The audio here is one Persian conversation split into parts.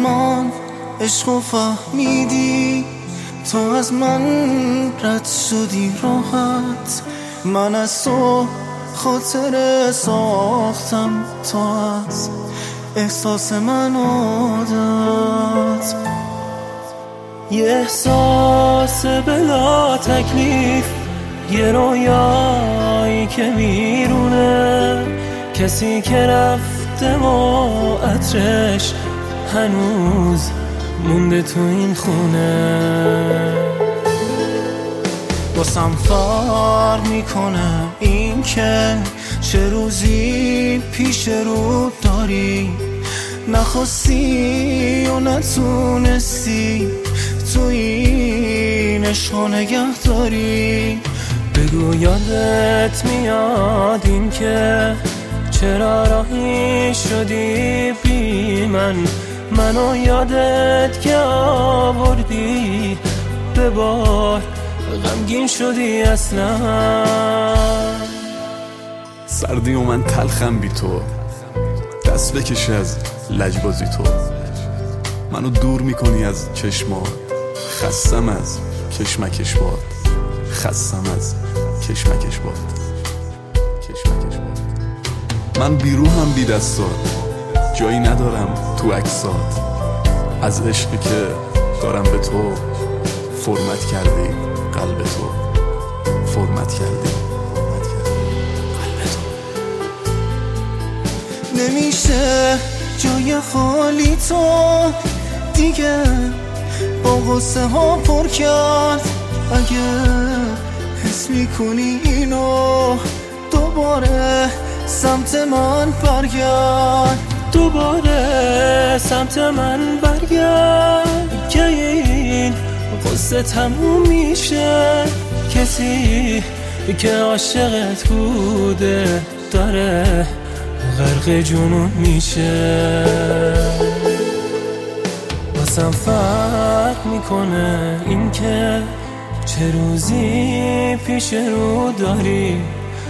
زمان عشقو فهمیدی، تو از من رد شدی راحت. من از تو خاطره ساختم، تو از احساس من عادت. یه احساس بلا تکلیف، یه رویایی که میرونه، کسی که رفته و عطرش هنوز مونده تو این خونه. واسم فرق میکنه این که چه روزی پیش رو داری، نخواستی و نتونستی تو این عشقو نگه داری. بگو یادت میاد این که چرا راهی شدی بی من، منو یادت که آوردی به بار، غمگین شدی اصلا. سردی و من تلخم بی تو، دست بکش از لجبازی تو. منو دور میکنی از چشمات، خستم از کشمکش باد، خستم از کشمکش باد. من بیروحم بی دستات، جایی ندارم تو عکسات. از عشقی که دارم به تو، فرمت کردی قلب تو، فرمت کردی قلب تو. نمیشه جای خالی تو دیگه با غصه ها پر کرد. اگه حس میکنی اینو دوباره سمت من برگرد، دوباره سمت من برگرد که این قصه تموم میشه. کسی که عاشقت بوده داره غرق جنون میشه. واسم فرق میکنه این که چه روزی پیش رو داری،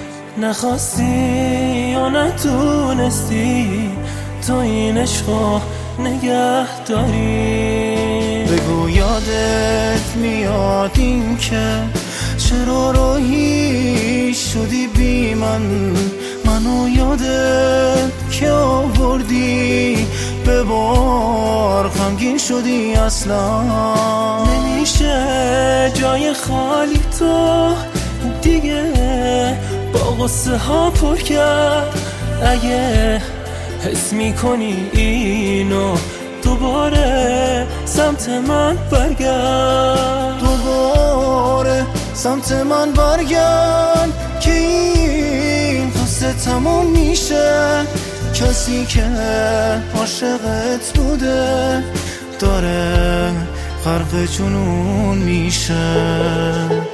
نخواستی و نتونستی تو این عشقو نگه داری. بگو یادت میاد این که چرا راهی شدی بی من، منو یادت که آوردی به بار، غمگین شدی اصلا. نمیشه جای خالی تو دیگه با غصه ها پر کرد. اگه حس میکنی اینو دوباره سمت من برگرد، دوباره سمت من برگرد که این قصه تموم میشه. کسی که عاشقت بوده داره غرق جنون میشه.